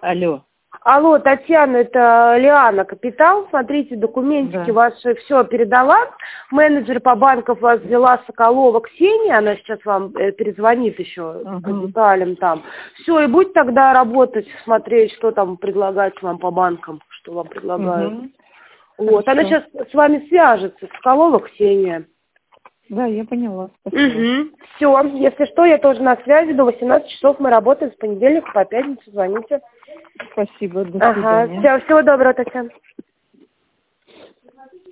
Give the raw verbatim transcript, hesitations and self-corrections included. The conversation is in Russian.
Алло. Алло, Татьяна, это Лиана Капитал. Смотрите, документики Да. ваши все передала. Менеджер по банкам вас взяла Соколова Ксения. Она сейчас вам э, перезвонит еще Угу. по деталям там. Все, и будь тогда работать, смотреть, что там предлагать вам по банкам, что вам предлагают. Угу. Вот, Хорошо. она сейчас с вами свяжется, Соколова Ксения. Да, я поняла. Спасибо. Угу. Все, если что, я тоже на связи. До восемнадцати часов мы работаем с понедельника по пятницу. Звоните. Спасибо. До Ага, свидания. все, всего доброго, Татьяна.